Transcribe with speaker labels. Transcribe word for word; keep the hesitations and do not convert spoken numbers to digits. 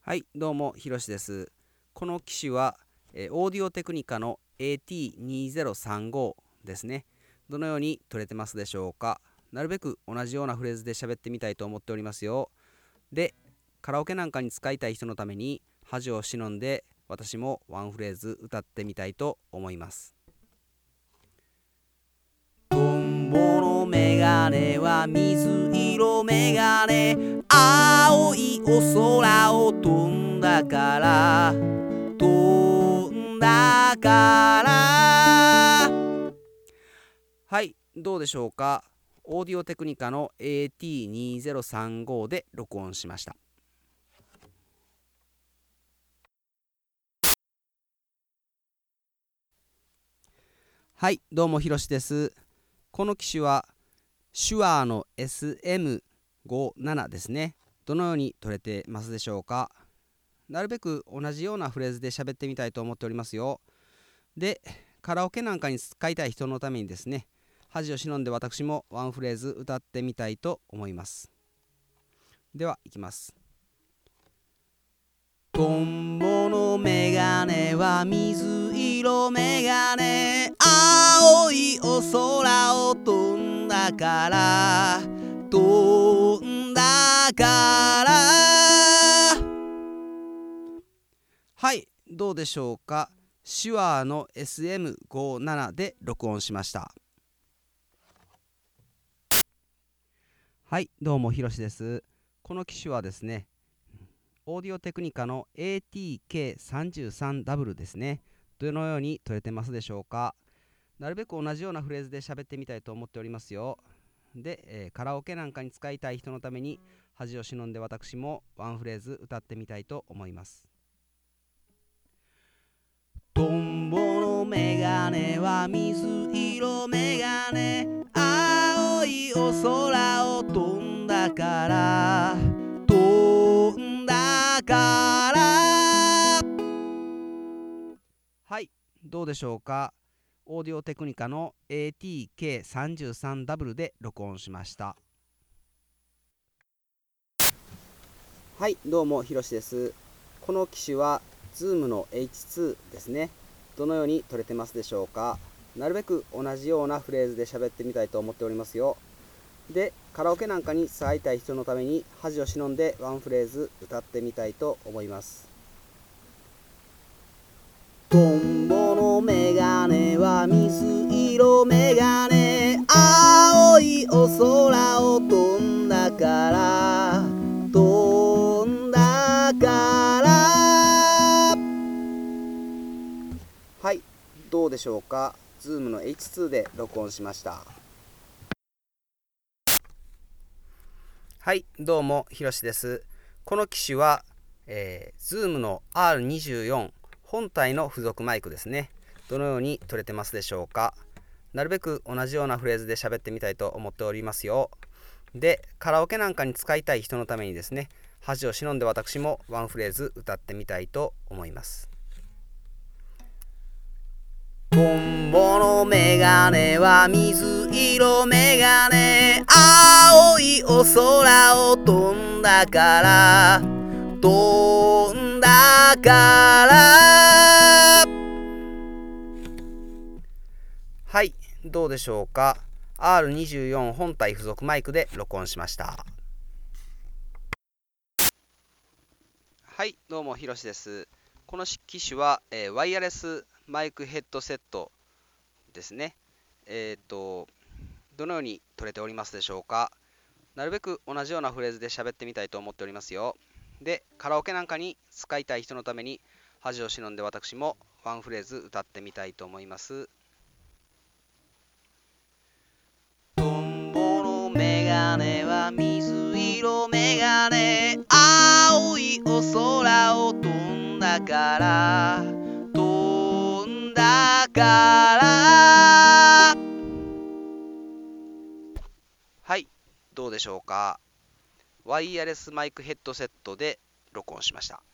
Speaker 1: はい、どうも、ひろしです。この機種は、えーオーディオテクニカの エーティーにせんさんじゅうご ですね。どのように撮れてますでしょうか。なるべく同じようなフレーズで喋ってみたいと思っておりますよ。で、カラオケなんかに使いたい人のために恥を忍んで私もワンフレーズ歌ってみたいと思います。トンボのメガネは水色メガネ、青いお空を飛んだから飛んだからはい、どうでしょうか。オーディオテクニカの エーティーにせんさんじゅうご で録音しました。はい、どうもひろしです。この機種は手話の エスエムごじゅうなな ですね。どのように撮れてますでしょうか。なるべく同じようなフレーズで喋ってみたいと思っておりますよ。で、カラオケなんかに使いたい人のためにですね、恥を忍んで私もワンフレーズ歌ってみたいと思います。では、いきます。トンボのメガネは水色メガネ、青いお空を飛んだから飛んだからはい、どうでしょうか。手話の エスエムごじゅうなな で録音しました。はい、どうもひろしです。この機種はですね、オーディオテクニカの エーティーケーさんじゅうさんダブリュー ですね。どのように撮れてますでしょうか。なるべく同じようなフレーズで喋ってみたいと思っておりますよ。で、えーカラオケなんかに使いたい人のために恥を忍んで私もワンフレーズ歌ってみたいと思います。トンボのメガネは水色メガネ、青いお空を飛んだから飛んだからはい、どうでしょうか。オーディオテクニカの エーティーケーさんじゅうさんダブリュー で録音しました。はい、どうもひろしです。この機種は Zoom の エイチツー ですね。どのように撮れてますでしょうか。なるべく同じようなフレーズで喋ってみたいと思っておりますよ。で、カラオケなんかに使いたい人のために恥を忍んでワンフレーズ歌ってみたいと思います。トンボのメガネは水色メガネ、青いお空を飛んだから飛んだからはい、どうでしょうか。 Zoom の エイチツー で録音しました。はい、どうもひろしです。この機種は、えー、Zoom の アールにじゅうよん 本体の付属マイクですね。どのように撮れてますでしょうか。なるべく同じようなフレーズで喋ってみたいと思っておりますよ。で、カラオケなんかに使いたい人のためにですね、恥を忍んで私もワンフレーズ歌ってみたいと思います。トンボのメガネは水色メガネ、青いお空を飛んだから飛んだからはい、どうでしょうか。 アールにじゅうよん 本体付属マイクで録音しました。はい、どうもひろしです。この機種は、えーワイヤレスマイクヘッドセットですね。えっ、とどのように撮れておりますでしょうか。なるべく同じようなフレーズで喋ってみたいと思っておりますよ。で、カラオケなんかに使いたい人のために恥を忍んで私もワンフレーズ歌ってみたいと思います。トンボのメガネは水色メガネ、青いお空を飛んだから飛んだからはい、どうでしょうか。ワイヤレスマイクヘッドセットで録音しました。